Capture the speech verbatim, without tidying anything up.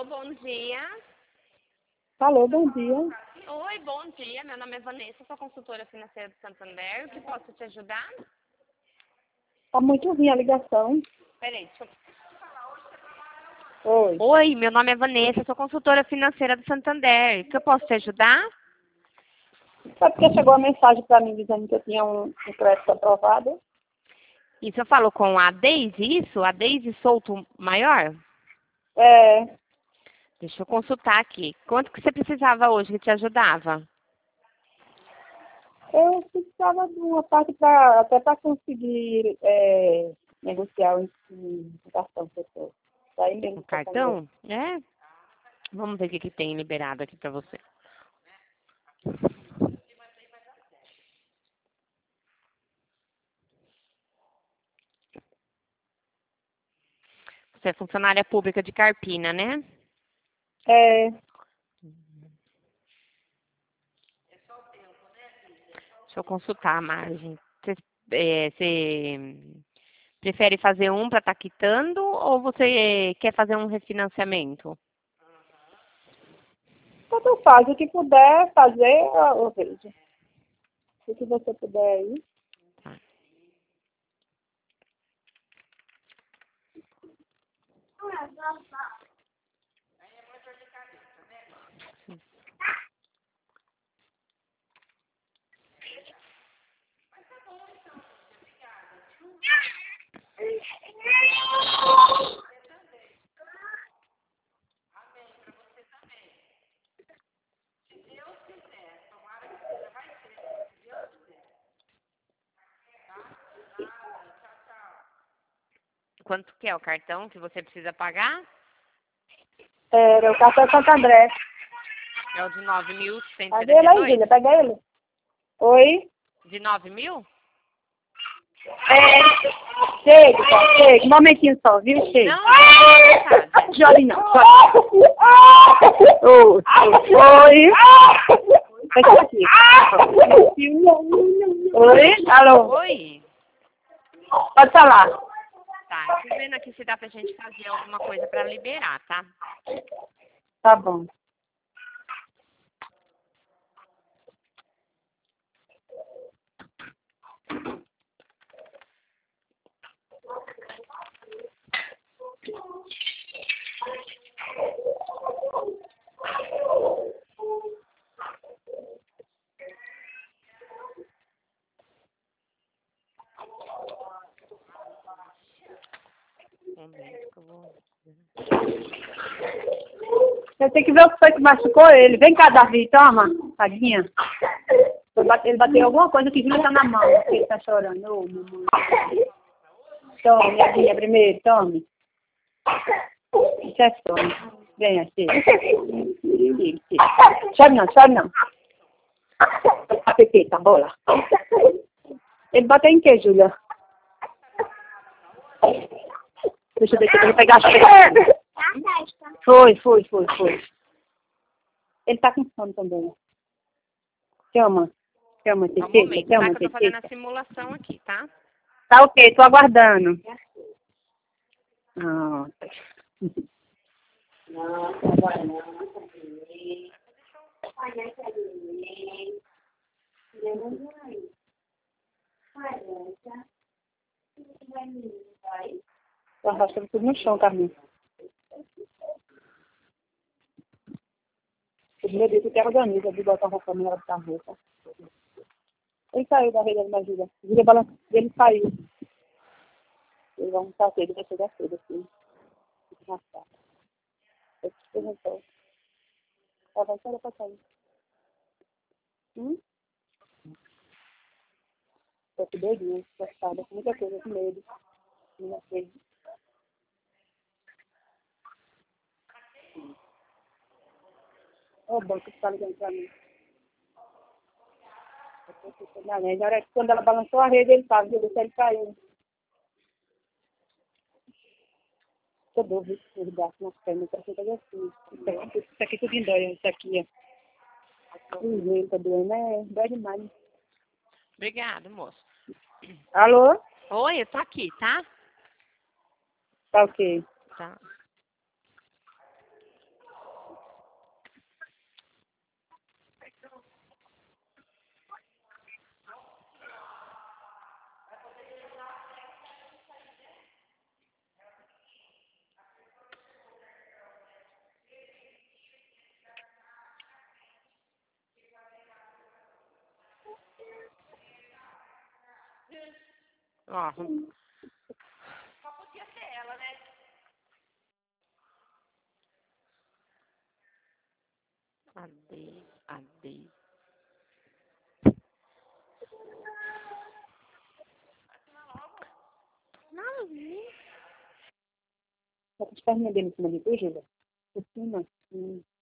Alô, bom dia. Alô, bom dia. Oi, bom dia. Meu nome é Vanessa, sou consultora financeira do Santander. O que posso te ajudar? Tá muito ruim a ligação. Peraí, deixa eu... Oi. Oi, meu nome é Vanessa, sou consultora financeira do Santander. O que eu posso te ajudar? Só porque chegou a mensagem para mim dizendo que eu tinha um, um crédito aprovado. Isso eu falo com a Deise, isso? A Deise Souto Maior? É, Deixa eu consultar aqui. Quanto que você precisava hoje que te ajudava? eu precisava de uma parte para até para conseguir é, negociar o o cartão que eu tô. Daí mesmo O que eu falei. cartão? É? Vamos ver o que, que tem liberado aqui pra você. Você é funcionária pública de Carpina, né? É, Deixa eu consultar a margem. Você, é, você prefere fazer um para estar quitando ou você quer fazer um refinanciamento? tanto faz. O que puder fazer, eu eu vejo. O que você puder aí. Tá. Quanto que é o cartão que você precisa pagar? Era o cartão Santo André. É o de nove mil cento e Pega setenta ele e aí, dois? Júlia. Pega ele. Oi? De nove mil? É, chega, tá, chega. Um momentinho só, viu? Chega. Não, não, não, Chore não, chore. Oi. Oi. Fecha aqui. Oi? Alô? Oi? Pode falar. Tá, eu tô vendo aqui se dá pra gente fazer alguma coisa pra liberar, tá? Tá bom. Um momento que eu vou... Você tem que ver o que foi que machucou ele. Vem cá, Davi, toma. Tadinha. Ele bateu alguma coisa que Júlia tá na mão. Ele tá chorando. Ô, mamãe. Tome, Adinha, primeiro, tome. Isso é tome. Venha, chega. Chore não, chore não. A pepita, bola. Ele bateu em que, Júlia? Deixa eu ver se eu vou pegar a chave. Foi, foi, foi, foi. Ele tá com sono também. Chama. Chama, Só um Tete. momento, tá? Chama, Que eu tô fazendo a Tete. simulação aqui, tá? Tá ok, tô aguardando. Ah. Não, agora não. Tô arrastando tudo no chão, Carlinhos. Meu Deus, eu quero organizar de botar a roupa minha da roupa. Ele saiu da rede, me ajuda. Ele balançou, ele saiu. Ele vai almoçar cedo, ele vai chegar cedo, assim. Já tá. Eu te perguntou. Tá, vai sair pra sair. Hum? Tô com doidinha, assustada, com muita coisa, com medo. Minha filha. Ô, banco que tá ligando pra mim. Eu tô na rede. Na hora que quando ela balançou a rede, ele tava, viu? Ele caiu. Eu dou visto por gato nas pernas, pra ser coisa assim. Isso aqui, isso aqui tudo dói, isso aqui, ó. O joelho tá doendo, né? Dói demais. Obrigada, moço. Alô? Oi, eu tô aqui, tá? Tá ok. Tá. Ó. Só podia ser ela, né? Ade, ade. Não, vi. Tá com as perninhas dele em cima de tu, Júlia? Por cima? Hum.